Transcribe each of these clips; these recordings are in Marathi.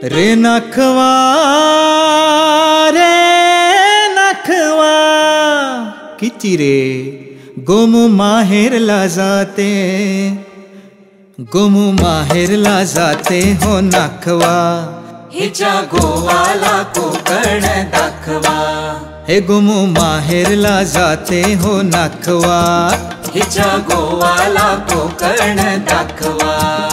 रे नखवा रे नखवा किती रे गोमू माहेरला जाते, गोमू माहेरला जाते हो नखवा, हिच्या गोवाला कोकण दाखवा. हे गोमू माहेरला जाते हो नखवा, हिच्या गोवाला कोकण दाखवा.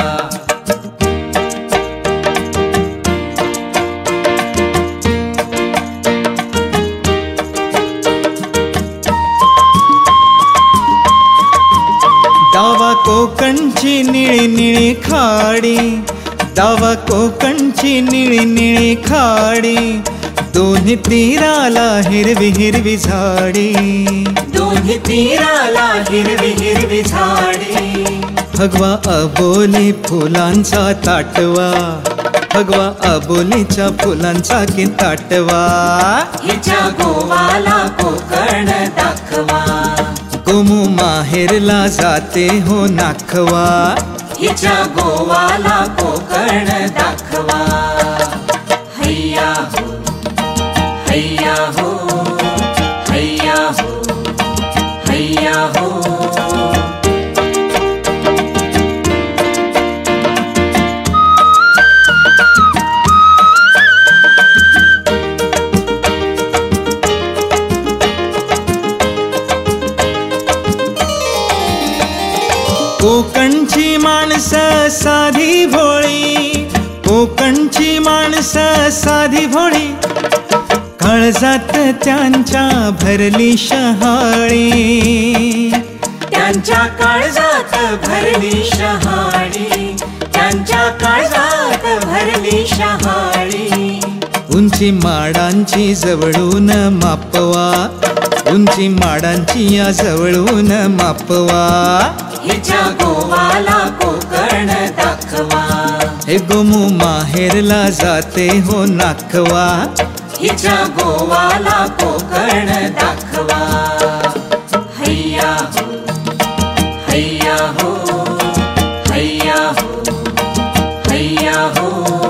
दावा कोकणची निळी निळी खाडी, दावा कोकणची निळी निळी खाडी, दोन्ही तीराला हिरवी हिरवी झाडी, दोन्ही तीराला हिरवी हिरवी झाडी. भगवा अबोली फुलांचा ताटवा, भगवा अबोलीच्या फुलांचा की ताटवा, हिच्या गोवाला कोकण दाखवा. गोमू माहेरला जाते हो नखवा, हिच्या गोवाला कोकण दाखवा. हैया हो हैया हो हैया हो हैया हो. कोकणची माणसं साधी भोळी, कोकणची माणसं साधी भोळी, काळजात त्यांच्या भरली शहाळी, त्यांच्या काळजात भरली शहाळी, त्यांच्या काळजात भरली शहाळी. उंची माडांची जवळून मापवा, उंची माडांची या जवळून मापवा, हिच्या गोवाला कोकण दाखवा. हे गोमू माहेरला जाते हो नखवा, हिच्या गोवाला कोकण दाखवा. हैया हो हैया हो हैया हो हैया हो.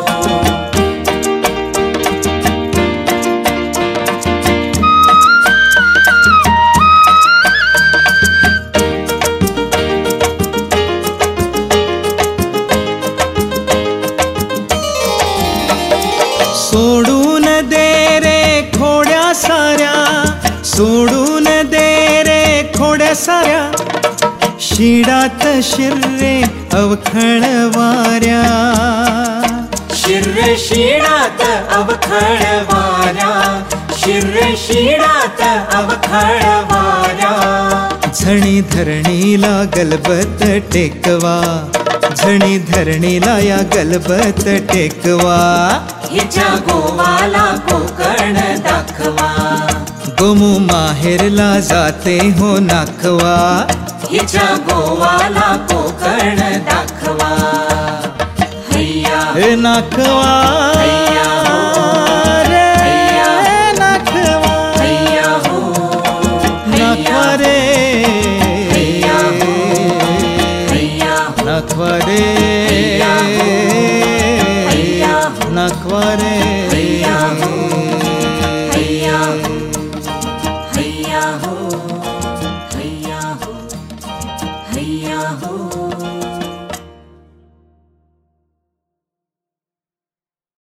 सोडून दे रे खोड्या साऱ्या, सोडून दे रे खोड्या साऱ्या, शिडात शिर्रे अवखळ वाऱ्या, शिर्रे शिडात अवखळ वाऱ्या, शिर्रे शिडात अवखळ वाऱ्या. झणी धरणीला गलबत टेकवा, झणी धरणीला या गलबत टेकवा, हिच्या गोवाला कोकण दाखवा. गोमू माहेरला जाते हो नखवा, हिच्या गोवाला कोकण दाखवा. हैया हे नखवा हैया हो रे हैया नखवा, हैया हो नखवा रे हैया हो हैया हो नखवा रे हैया हो नखवा रे.